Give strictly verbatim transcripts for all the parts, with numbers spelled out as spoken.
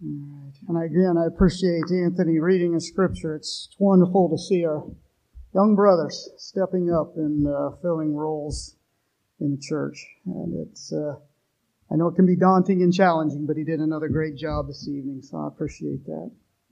All right. And again, I appreciate Anthony reading a scripture. It's wonderful to see our young brothers stepping up and uh, filling roles in the church. And it's, uh, I know it can be daunting and challenging, but he did another great job this evening, so I appreciate that.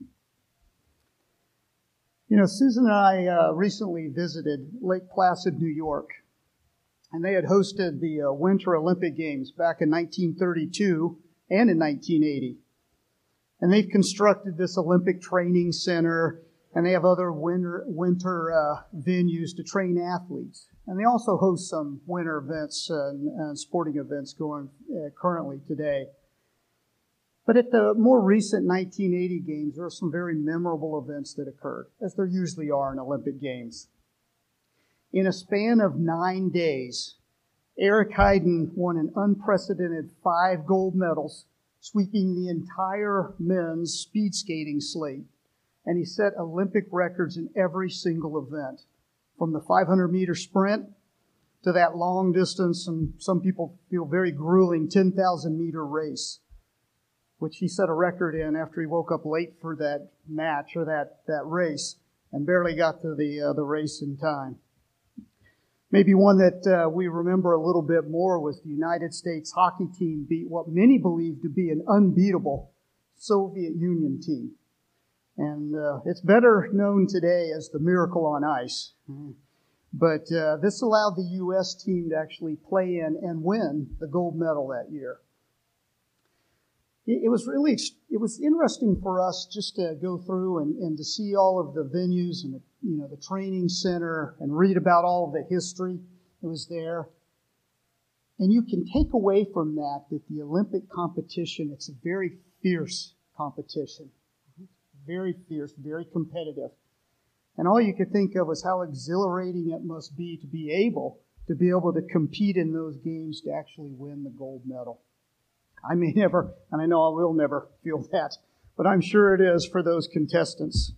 You know, Susan and I uh, recently visited Lake Placid, New York, and they had hosted the uh, Winter Olympic Games back in nineteen thirty-two and in nineteen eighty. And they've constructed this Olympic training center, and they have other winter winter uh, venues to train athletes. And they also host some winter events and, and sporting events going uh, currently today. But at the more recent nineteen eighty Games, there were some very memorable events that occurred, as there usually are in Olympic Games. In a span of nine days, Eric Heiden won an unprecedented five gold medals, sweeping the entire men's speed skating slate. And he set Olympic records in every single event, from the five hundred meter sprint to that long distance, and some people feel very grueling ten thousand meter race, which he set a record in after he woke up late for that match or that, that race and barely got to the, uh, the race in time. Maybe one that uh, we remember a little bit more was the United States hockey team beat what many believe to be an unbeatable Soviet Union team. And uh, it's better known today as the Miracle on Ice. But uh, this allowed the U S team to actually play in and win the gold medal that year. It, it was really, it was interesting for us just to go through and, and to see all of the venues and the you know, the training center and read about all of the history that was there. And you can take away from that that the Olympic competition, it's a very fierce competition. Very fierce, very competitive. And all you could think of was how exhilarating it must be to be able to be able to compete in those games to actually win the gold medal. I may never, and I know I will never feel that, but I'm sure it is for those contestants.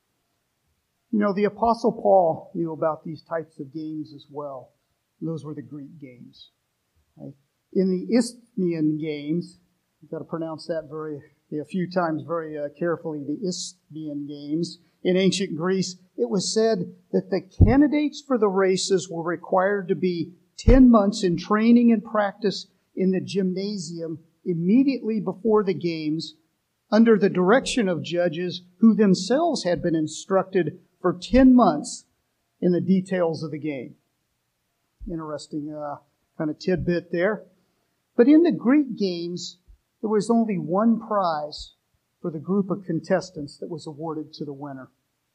You know, the Apostle Paul knew about these types of games as well. Those were the Greek games. Right? In the Isthmian games, you've got to pronounce that very a few times very uh, carefully, the Isthmian games. In ancient Greece, it was said that the candidates for the races were required to be ten months in training and practice in the gymnasium immediately before the games, under the direction of judges who themselves had been instructed for ten months in the details of the game. Interesting uh, kind of tidbit there. But in the Greek games, there was only one prize for the group of contestants that was awarded to the winner.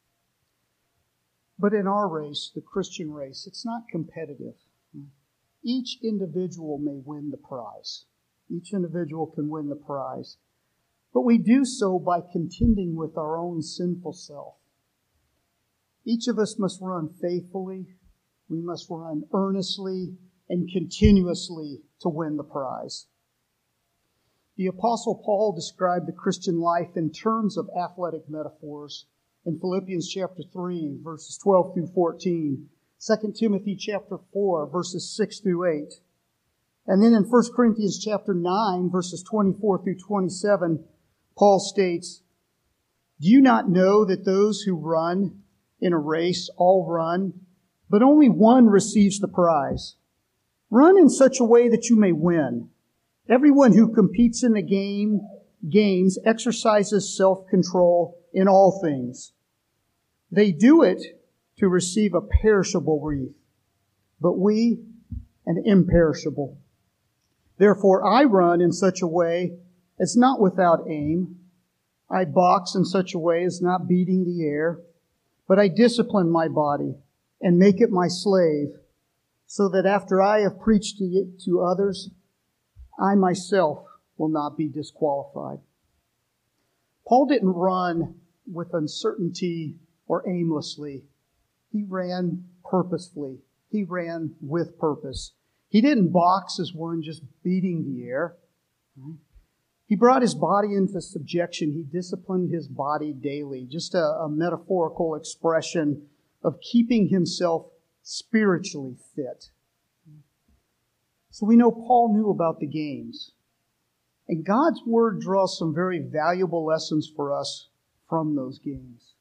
But in our race, the Christian race, it's not competitive. Each individual may win the prize. Each individual can win the prize. But we do so by contending with our own sinful self. Each of us must run faithfully, we must run earnestly and continuously to win the prize. The Apostle Paul described the Christian life in terms of athletic metaphors in Philippians chapter three, verses twelve through fourteen, Second Timothy chapter four, verses six through eight. And then in First Corinthians chapter nine, verses twenty-four through twenty-seven, Paul states, "Do you not know that those who run in a race all run, but only one receives the prize? Run in such a way that you may win. Everyone who competes in the game, games exercises self-control in all things. They do it to receive a perishable wreath, but we an imperishable. Therefore I run in such a way as not without aim. I box in such a way as not beating the air, but I discipline my body and make it my slave, so that after I have preached it to others, I myself will not be disqualified." Paul didn't run with uncertainty or aimlessly. He ran purposefully. He ran with purpose. He didn't box as one just beating the air. He brought his body into subjection. He disciplined his body daily. Just a, a metaphorical expression of keeping himself spiritually fit. So we know Paul knew about the games. And God's Word draws some very valuable lessons for us from those games.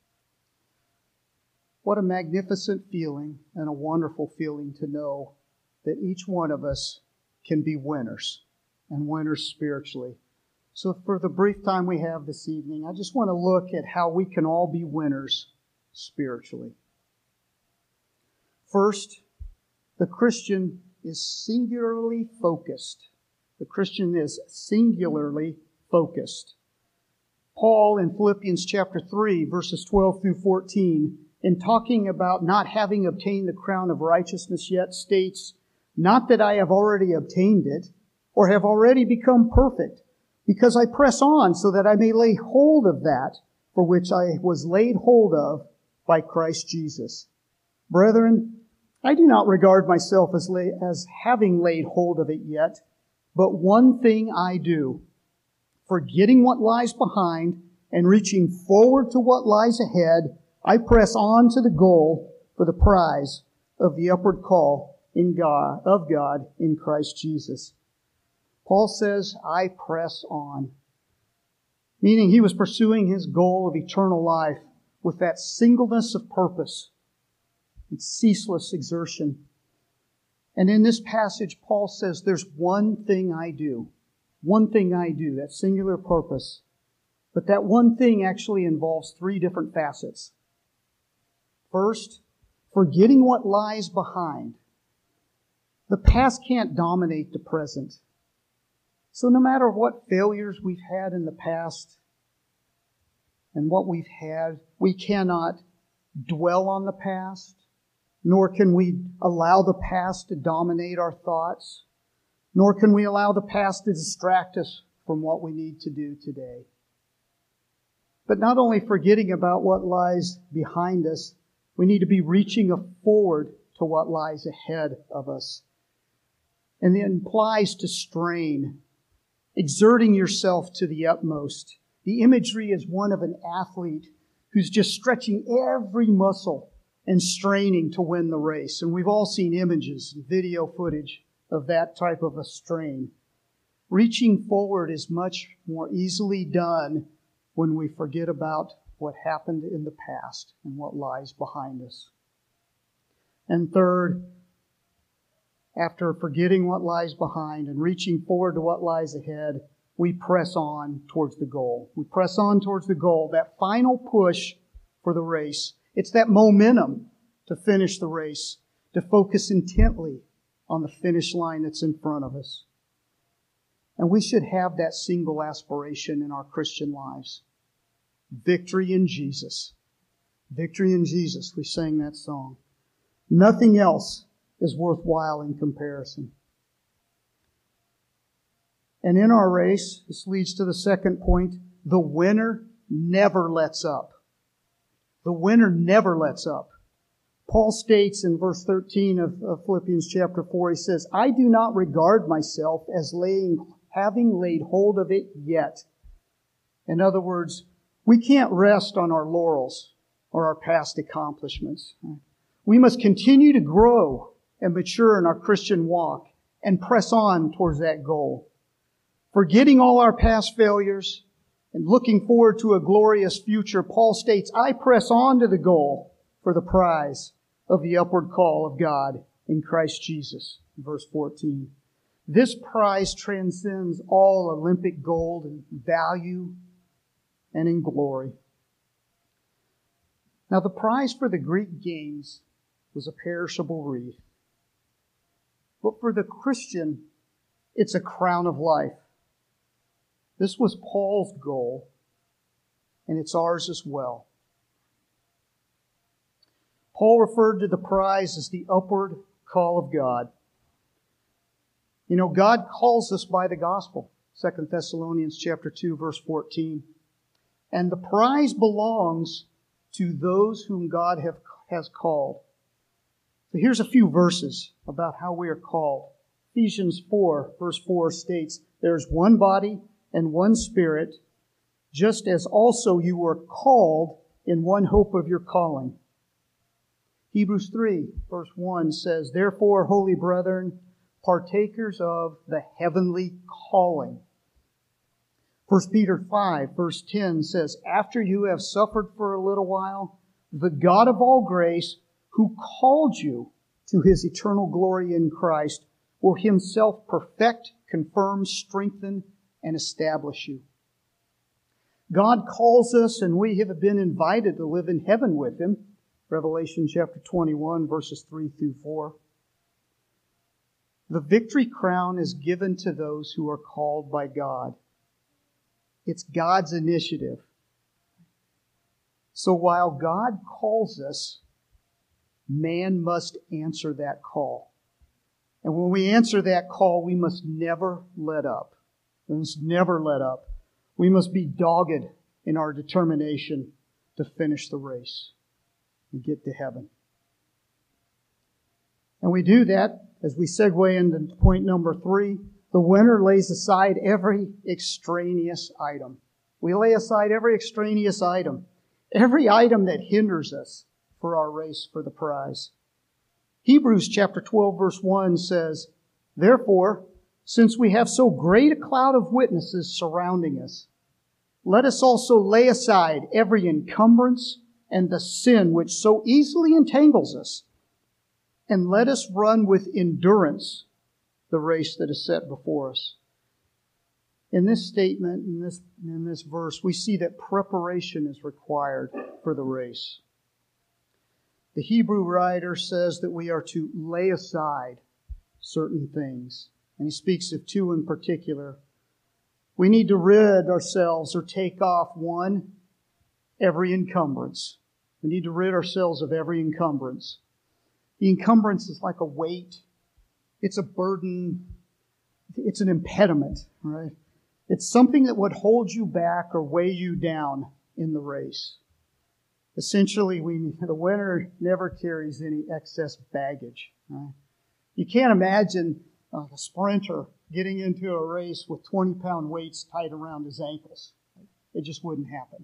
What a magnificent feeling and a wonderful feeling to know that each one of us can be winners, and winners spiritually. So for the brief time we have this evening, I just want to look at how we can all be winners spiritually. First, the Christian is singularly focused. The Christian is singularly focused. Paul in Philippians chapter three, verses twelve through fourteen, in talking about not having obtained the crown of righteousness yet, states, "Not that I have already obtained it, or have already become perfect, because I press on so that I may lay hold of that for which I was laid hold of by Christ Jesus. Brethren, I do not regard myself as, lay, as having laid hold of it yet, but one thing I do, forgetting what lies behind and reaching forward to what lies ahead, I press on to the goal for the prize of the upward call in God, of God in Christ Jesus." Paul says, I press on. Meaning he was pursuing his goal of eternal life with that singleness of purpose and ceaseless exertion. And in this passage, Paul says, there's one thing I do. One thing I do, that singular purpose. But that one thing actually involves three different facets. First, forgetting what lies behind. The past can't dominate the present. So no matter what failures we've had in the past and what we've had, we cannot dwell on the past, nor can we allow the past to dominate our thoughts, nor can we allow the past to distract us from what we need to do today. But not only forgetting about what lies behind us, we need to be reaching forward to what lies ahead of us. And it implies to strain, exerting yourself to the utmost. The imagery is one of an athlete who's just stretching every muscle and straining to win the race. And we've all seen images and video footage of that type of a strain. Reaching forward is much more easily done when we forget about what happened in the past and what lies behind us. And third, after forgetting what lies behind and reaching forward to what lies ahead, we press on towards the goal. We press on towards the goal, that final push for the race. It's that momentum to finish the race, to focus intently on the finish line that's in front of us. And we should have that single aspiration in our Christian lives. Victory in Jesus. Victory in Jesus. We sang that song. Nothing else is worthwhile in comparison. And in our race, this leads to the second point, the winner never lets up. The winner never lets up. Paul states in verse thirteen of, of Philippians chapter four, he says, I do not regard myself as laying, having laid hold of it yet. In other words, we can't rest on our laurels or our past accomplishments. We must continue to grow and mature in our Christian walk and press on towards that goal. Forgetting all our past failures and looking forward to a glorious future, Paul states, I press on to the goal for the prize of the upward call of God in Christ Jesus. Verse fourteen. This prize transcends all Olympic gold in value and in glory. Now the prize for the Greek games was a perishable wreath. But for the Christian, it's a crown of life. This was Paul's goal, and it's ours as well. Paul referred to the prize as the upward call of God. You know, God calls us by the gospel. Second Thessalonians chapter two, verse fourteen. And the prize belongs to those whom God have, has called. So here's a few verses about how we are called. Ephesians four, verse four states, there's one body and one Spirit, just as also you were called in one hope of your calling. Hebrews three, verse one says, therefore, holy brethren, partakers of the heavenly calling. First Peter five, verse ten says, "After you have suffered for a little while, the God of all grace, who called you to his eternal glory in Christ, will himself perfect, confirm, strengthen, and establish you." God calls us, and we have been invited to live in heaven with him. Revelation chapter twenty-one, verses three through four. The victory crown is given to those who are called by God. It's God's initiative. So while God calls us, man must answer that call. And when we answer that call, we must never let up. We must never let up. We must be dogged in our determination to finish the race and get to heaven. And we do that as we segue into point number three. The winner lays aside every extraneous item. We lay aside every extraneous item, every item that hinders us for our race for the prize. Hebrews chapter twelve, verse one says, "Therefore, since we have so great a cloud of witnesses surrounding us, let us also lay aside every encumbrance and the sin which so easily entangles us, and let us run with endurance the race that is set before us." In this statement, in this, in this verse, we see that preparation is required for the race. The Hebrew writer says that we are to lay aside certain things, and he speaks of two in particular. We need to rid ourselves or take off, one, every encumbrance. We need to rid ourselves of every encumbrance. The encumbrance is like a weight. It's a burden. It's an impediment, right? It's something that would hold you back or weigh you down in the race. Essentially, we, the winner never carries any excess baggage, right? You can't imagine uh, a sprinter getting into a race with twenty-pound weights tied around his ankles. It just wouldn't happen.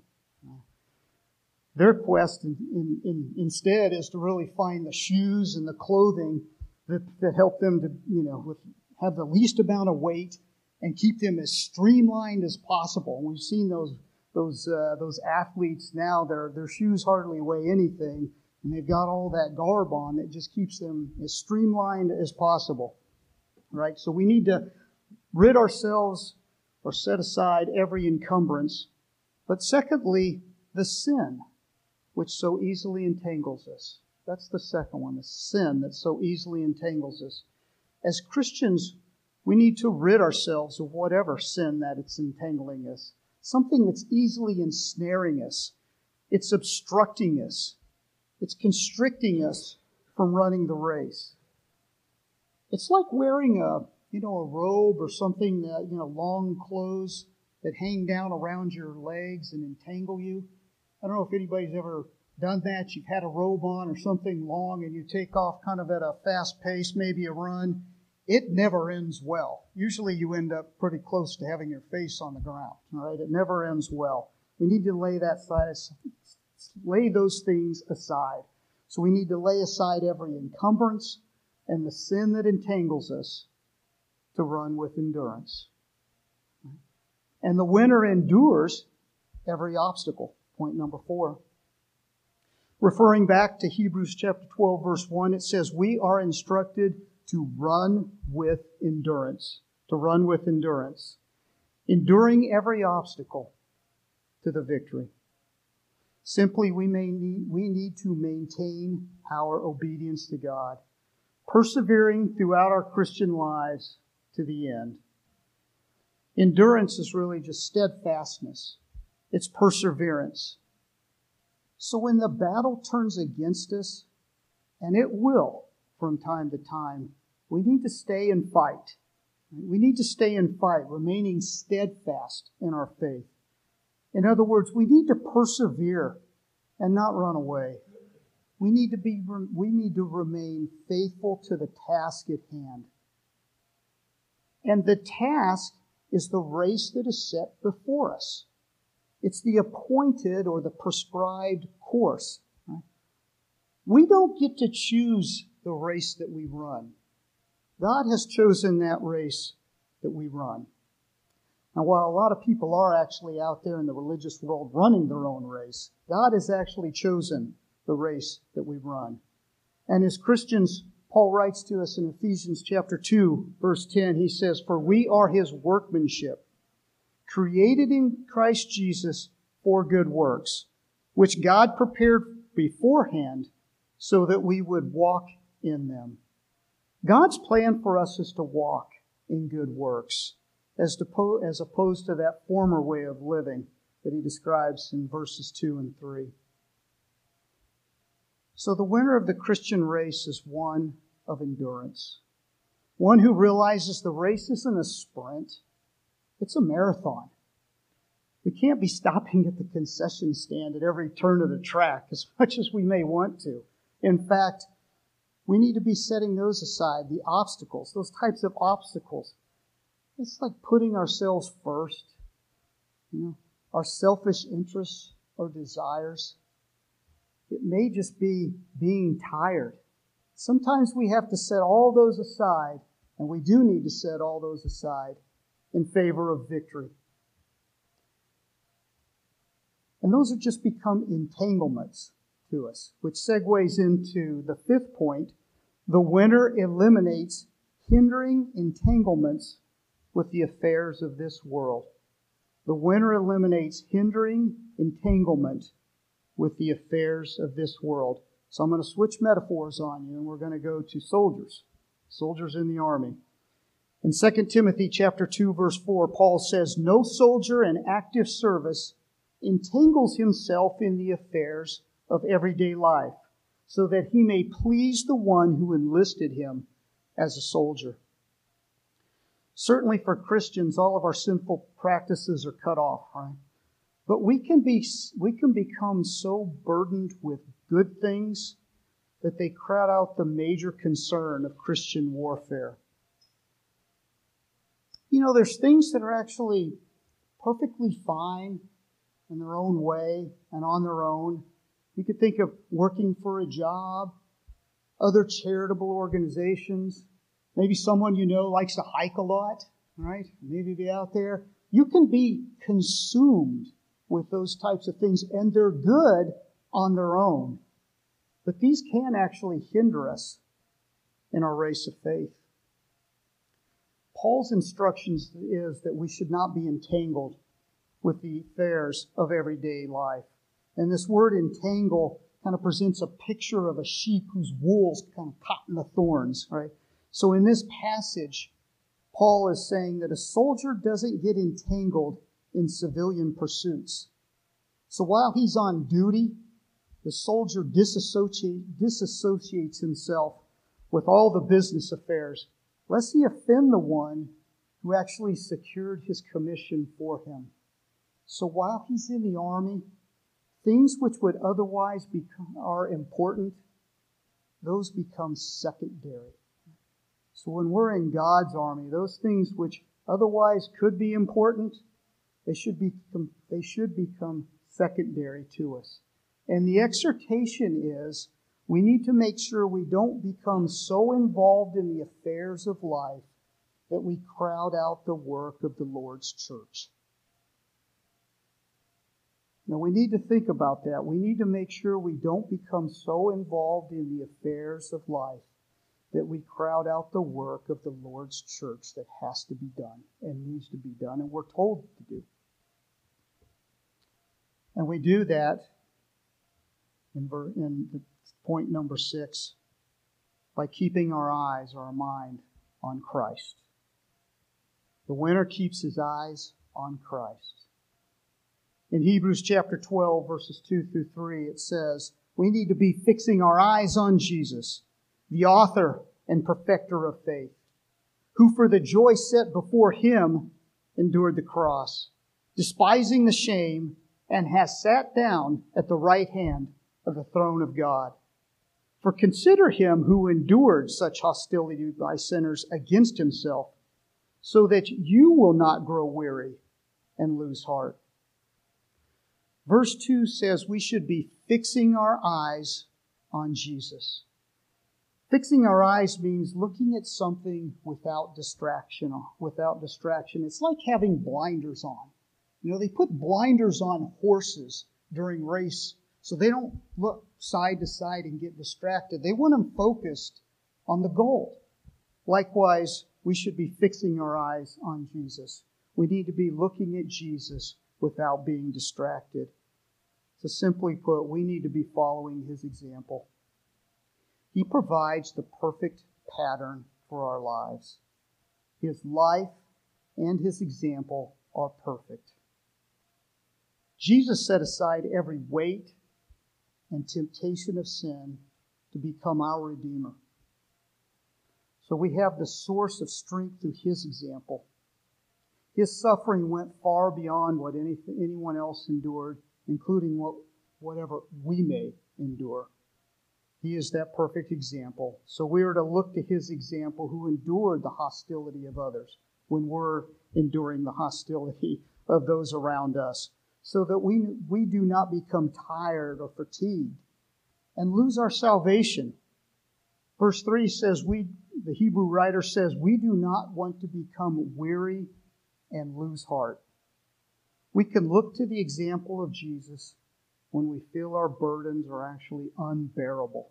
Their quest in, in, in, instead is to really find the shoes and the clothing that, that help them to, you know, with, have the least amount of weight and keep them as streamlined as possible. We've seen those those uh, those athletes now. Their their shoes hardly weigh anything, and they've got all that garb on that just keeps them as streamlined as possible. Right? So we need to rid ourselves or set aside every encumbrance. But secondly, the sin which so easily entangles us. That's the second one, the sin that so easily entangles us. As Christians, we need to rid ourselves of whatever sin that it's entangling us. Something that's easily ensnaring us. It's obstructing us. It's constricting us from running the race. It's like wearing a, you know, a robe or something, that, you know, long clothes that hang down around your legs and entangle you. I don't know if anybody's ever done that. You've had a robe on or something long and you take off kind of at a fast pace, maybe a run. It never ends well. Usually you end up pretty close to having your face on the ground. All right? It never ends well. We need to lay that side, lay those things aside. So we need to lay aside every encumbrance and the sin that entangles us to run with endurance. And the winner endures every obstacle. Point number four. Referring back to Hebrews chapter twelve, verse one, it says, we are instructed to run with endurance. To run with endurance. Enduring every obstacle to the victory. Simply, we may need, we need to maintain our obedience to God. Persevering throughout our Christian lives to the end. Endurance is really just steadfastness. It's perseverance. So when the battle turns against us, and it will from time to time, we need to stay and fight. We need to stay and fight, remaining steadfast in our faith. In other words, we need to persevere and not run away. We need to be, we need to remain faithful to the task at hand. And the task is the race that is set before us. It's the appointed or the prescribed course. Right? We don't get to choose the race that we run. God has chosen that race that we run. And while a lot of people are actually out there in the religious world running their own race, God has actually chosen the race that we run. And as Christians, Paul writes to us in Ephesians chapter two, verse ten, he says, "For we are His workmanship, created in Christ Jesus for good works, which God prepared beforehand so that we would walk in them." God's plan for us is to walk in good works, as, to, as opposed to that former way of living that he describes in verses two and three. So the winner of the Christian race is one of endurance, one who realizes the race isn't a sprint, it's a marathon. We can't be stopping at the concession stand at every turn of the track as much as we may want to. In fact, we need to be setting those aside, the obstacles, those types of obstacles. It's like putting ourselves first, you know, our selfish interests or desires. It may just be being tired. Sometimes we have to set all those aside, and we do need to set all those aside in favor of victory. And those have just become entanglements to us, which segues into the fifth point. The winner eliminates hindering entanglements with the affairs of this world. The winner eliminates hindering entanglement with the affairs of this world. So I'm going to switch metaphors on you, and we're going to go to soldiers, soldiers in the army. In Second Timothy chapter two, verse four, Paul says, "No soldier in active service entangles himself in the affairs of everyday life, so that he may please the one who enlisted him as a soldier." Certainly for Christians, all of our sinful practices are cut off, right? But we can be, we can become so burdened with good things that they crowd out the major concern of Christian warfare. You know, there's things that are actually perfectly fine in their own way and on their own. You could think of working for a job, other charitable organizations. Maybe someone you know likes to hike a lot, right? Maybe be out there. You can be consumed with those types of things, and they're good on their own. But these can actually hinder us in our race of faith. Paul's instructions is that we should not be entangled with the affairs of everyday life. And this word entangle kind of presents a picture of a sheep whose wool's kind of caught in the thorns, right? So in this passage, Paul is saying that a soldier doesn't get entangled in civilian pursuits. So while he's on duty, the soldier disassociate, disassociates himself with all the business affairs, lest he offend the one who actually secured his commission for him. So while he's in the army, things which would otherwise become are important, those become secondary. So when we're in God's army, those things which otherwise could be important, they should be they should become secondary to us. And the exhortation is, we need to make sure we don't become so involved in the affairs of life that we crowd out the work of the Lord's church. Now, we need to think about that. We need to make sure we don't become so involved in the affairs of life that we crowd out the work of the Lord's church that has to be done and needs to be done and we're told to do. And we do that in, ver- in point number six by keeping our eyes or our mind on Christ. The winner keeps his eyes on Christ. In Hebrews chapter twelve, verses two through three, it says, we need to be fixing our eyes on Jesus, the author and perfecter of faith, who for the joy set before him endured the cross, despising the shame, and has sat down at the right hand of the throne of God. For consider him who endured such hostility by sinners against himself, so that you will not grow weary and lose heart. Verse two says we should be fixing our eyes on Jesus. Fixing our eyes means looking at something without distraction. Without distraction. It's like having blinders on. You know, they put blinders on horses during race so they don't look side to side and get distracted. They want them focused on the goal. Likewise, we should be fixing our eyes on Jesus. We need to be looking at Jesus without being distracted. So simply put, we need to be following his example. He provides the perfect pattern for our lives. His life and his example are perfect. Jesus set aside every weight and temptation of sin to become our Redeemer. So we have the source of strength through his example. His suffering went far beyond what any, anyone else endured, including what, whatever we may endure. He is that perfect example. So we are to look to his example who endured the hostility of others when we're enduring the hostility of those around us, so that we, we do not become tired or fatigued and lose our salvation. Verse three says, we, the Hebrew writer says, we do not want to become weary and lose heart. We can look to the example of Jesus when we feel our burdens are actually unbearable.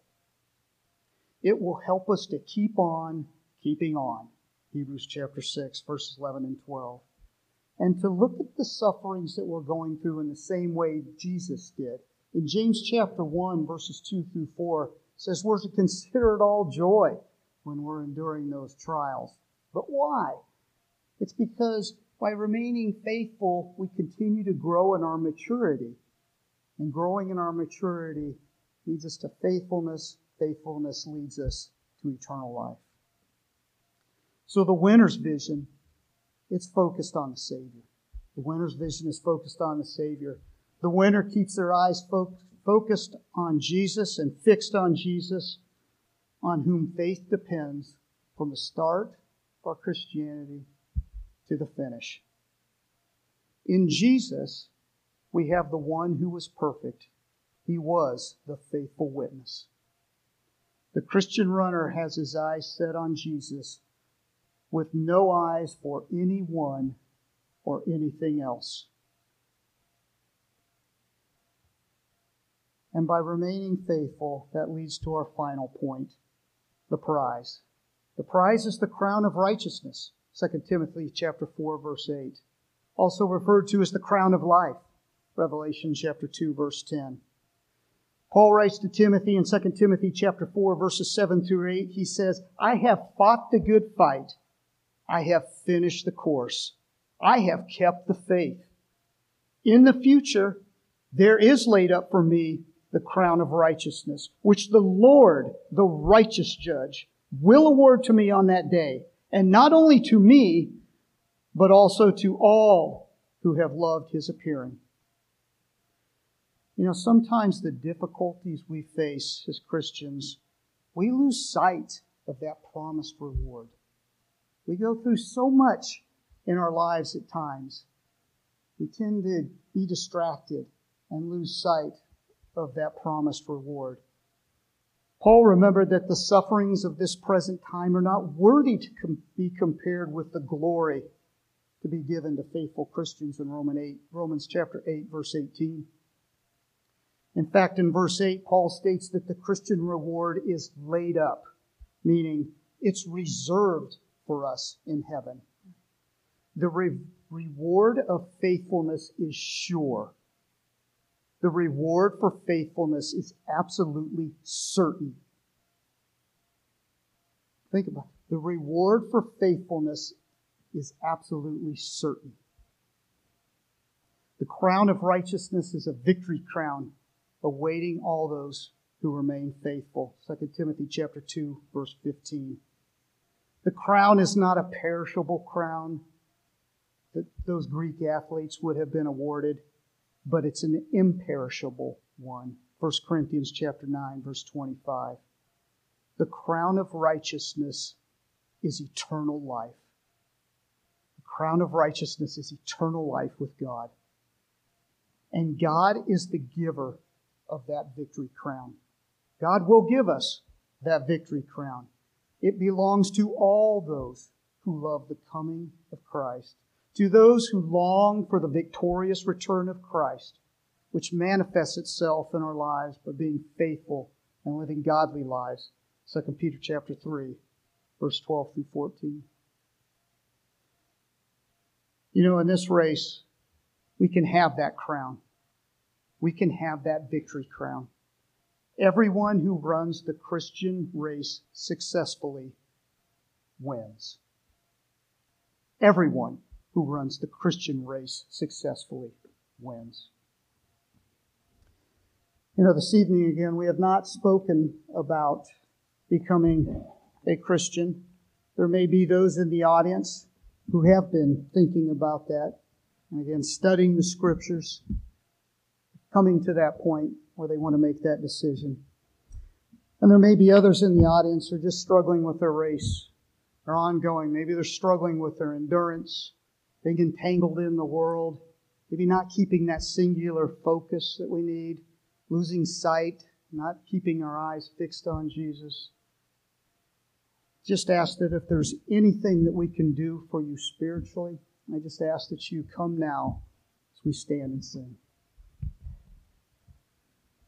It will help us to keep on keeping on. Hebrews chapter six, verses eleven and twelve. And to look at the sufferings that we're going through in the same way Jesus did. In James chapter one, verses two through four, it says we're to consider it all joy when we're enduring those trials. But why? It's because by remaining faithful, we continue to grow in our maturity. And growing in our maturity leads us to faithfulness. Faithfulness leads us to eternal life. So the winner's vision, it's focused on the Savior. The winner's vision is focused on the Savior. The winner keeps their eyes fo- focused on Jesus and fixed on Jesus, on whom faith depends from the start of our Christianity to the finish. In Jesus, we have the one who was perfect. He was the faithful witness. The Christian runner has his eyes set on Jesus with no eyes for anyone or anything else. And by remaining faithful, that leads to our final point, the prize. The prize is the crown of righteousness, Second Timothy chapter four, verse eight. Also referred to as the crown of life, Revelation chapter two, verse ten. Paul writes to Timothy in Second Timothy chapter four, verses seven through eight. He says, I have fought the good fight. I have finished the course. I have kept the faith. In the future, there is laid up for me the crown of righteousness, which the Lord, the righteous judge, will award to me on that day. And not only to me, but also to all who have loved his appearing. You know, sometimes the difficulties we face as Christians, we lose sight of that promised reward. We go through so much in our lives at times. We tend to be distracted and lose sight of that promised reward. Paul remembered that the sufferings of this present time are not worthy to com- be compared with the glory to be given to faithful Christians in Romans eight, Romans chapter eight, verse eighteen. In fact, in verse eight, Paul states that the Christian reward is laid up, meaning it's reserved for us in heaven. The re- reward of faithfulness is sure. The reward for faithfulness is absolutely certain. Think about it. The reward for faithfulness is absolutely certain. The crown of righteousness is a victory crown awaiting all those who remain faithful. Second Timothy chapter two, verse fifteen. The crown is not a perishable crown that those Greek athletes would have been awarded, but it's an imperishable one. First Corinthians chapter nine, verse twenty-five. The crown of righteousness is eternal life. The crown of righteousness is eternal life with God. And God is the giver of that victory crown. God will give us that victory crown. It belongs to all those who love the coming of Christ, to those who long for the victorious return of Christ, which manifests itself in our lives by being faithful and living godly lives. Second Peter chapter three, verse twelve through fourteen. You know, in this race, we can have that crown. We can have that victory crown. Everyone who runs the Christian race successfully wins. Everyone who runs the Christian race successfully wins. You know, this evening again, we have not spoken about becoming a Christian. There may be those in the audience who have been thinking about that. And again, studying the Scriptures, coming to that point where they want to make that decision. And there may be others in the audience who are just struggling with their race. They're ongoing. Maybe they're struggling with their endurance, being entangled in the world, maybe not keeping that singular focus that we need, losing sight, not keeping our eyes fixed on Jesus. Just ask that if there's anything that we can do for you spiritually, I just ask that you come now as we stand and sing.